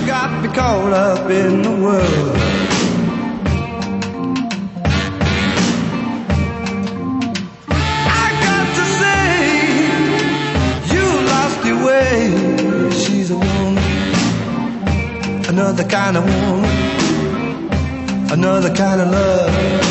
got me caught up in the world. I got to say, you lost your way. She's a woman, another kind of woman, another kind of love.